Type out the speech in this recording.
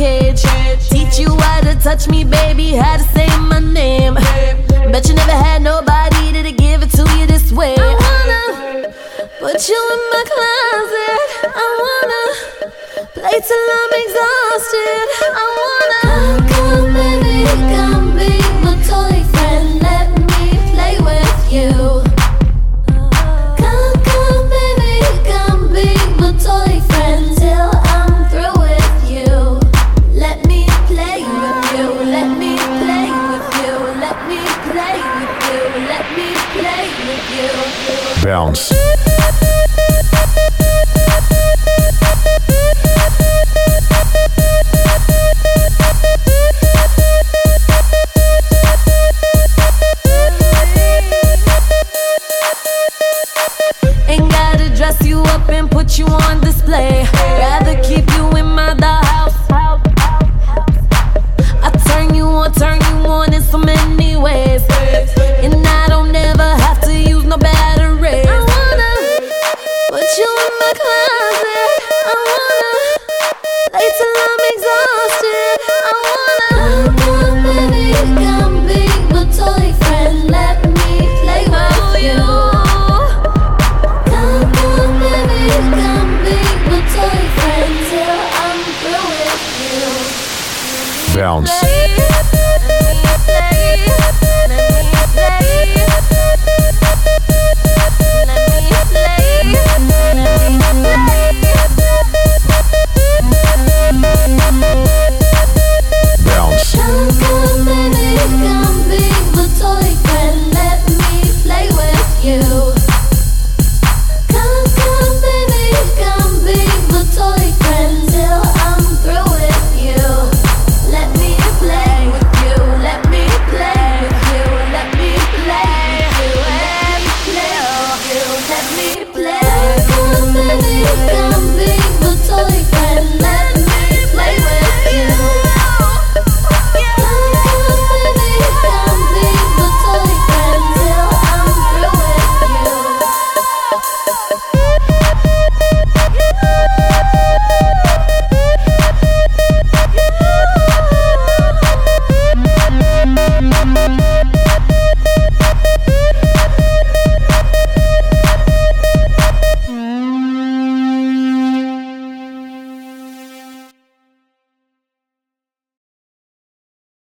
cage. Teach you how to touch me, baby, how to say my name. Bet you never had nobody to give it to you this way. I wanna put you in my closet. I wanna play till I'm exhausted. I wanna come, baby, come be my toy friend. Let me play with you. Come, baby, come be my toy friend till I'm through with you. Let me play with you. Let me play with you. Let me play with you. Let me play with you. Bounce. Ain't gotta dress you up and put you on display. Rather keep you in my dollhouse. I turn you on in so many ways. And I don't ever have to use no batteries. I wanna put you in my closet. I wanna play till I'm exhausted. I wanna come, baby, come be my toy friend. Let me play with you. Come, baby, come be my toy friend till I'm through with you. Bounce.